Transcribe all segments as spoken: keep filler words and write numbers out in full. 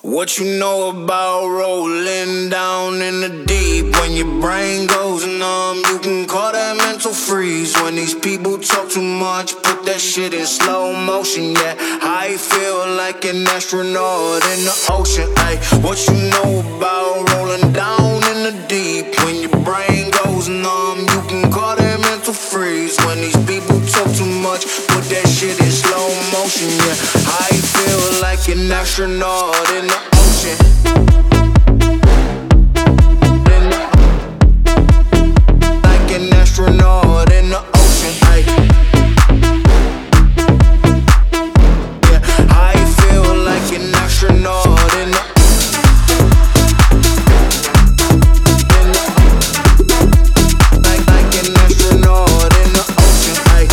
What you know about rolling down in the deep? When your brain goes numb, you can call that mental freeze. When these people talk too much, put that shit in slow motion. Yeah, I feel like an astronaut in the ocean. Ay, what you know about rolling down in the deep? When your brain goes numb, you can call that mental freeze. When these people talk too much, put that shit in slow motion. Yeah, I feel like an astronaut in the ocean. Like an astronaut in the ocean. Ay. Yeah, I feel like an astronaut in the Like, like an astronaut in the ocean. Ay.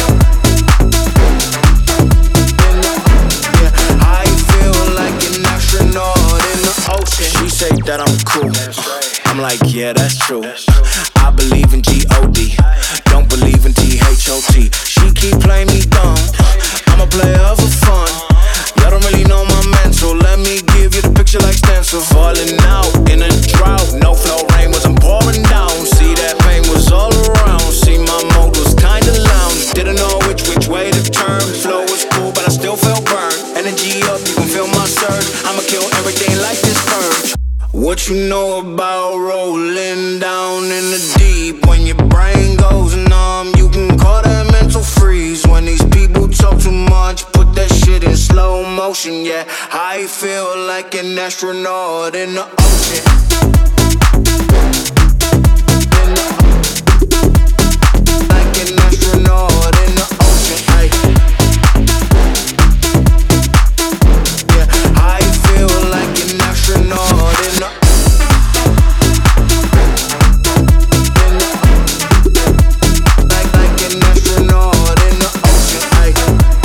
Yeah, I feel like an astronaut in the ocean. She say that I'm cool. I'm like, yeah, that's true. I believe in G O D, don't believe in T H O T. She keep playing me dumb, I'm a player for fun. Y'all don't really know my mental, let me give you the picture like stencil. Falling out in a drought, no flow rain wasn't pouring down. See that pain was all around, see my mode was kinda lounge. Didn't know which, which way to turn. Flow was cool, but I still felt burned. Energy up, you can feel my surge. I'ma kill everything like this purge. What you know about rolling down in the deep? When your brain goes numb, you can call that mental freeze. When these people talk too much, put that shit in slow motion. Yeah, I feel like an astronaut in the ocean. Like an astronaut in the ocean. Ay. Yeah, I feel like an astronaut in the Like, like an astronaut in the ocean. Ay.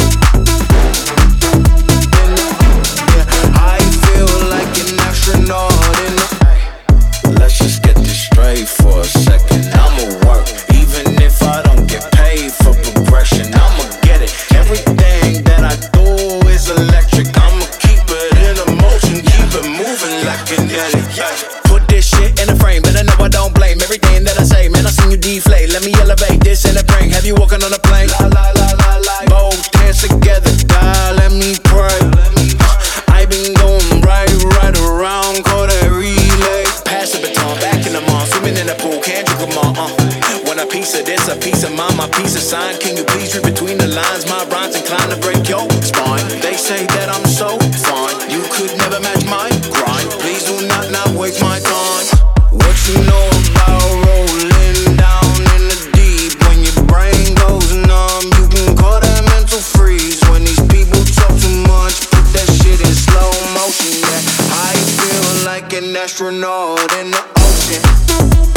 Yeah, I feel like an astronaut in the Let's just get this straight for a second. I'ma work, even if I don't get paid for progression. I'ma get it. Everything that I do is electric. I'ma keep it in a motion, keep it moving like kinetic. Yeah. Put this shit in a frame, but I know I don't blame everything that I say. Man, I seen you deflate. Let me elevate this in a brain. Have you walking on a plane? La la la la la. Both hands together, die. Let me pray. Uh, I been going right, right around, call that relay. Pass the baton, back in the mall, swimming in the pool, can't drink them all. Uh. Want a piece of this, a piece of mine, my piece of sign. Can you please read between the lines? My rhymes inclined to break your spine. They say that I'm so fine, you could never match my grind. Please do not not waste my time. What you know about rolling down in the deep? When your brain goes numb, you can call that mental freeze. When these people talk too much, put that shit in slow motion. Yeah, I feel like an astronaut in the ocean.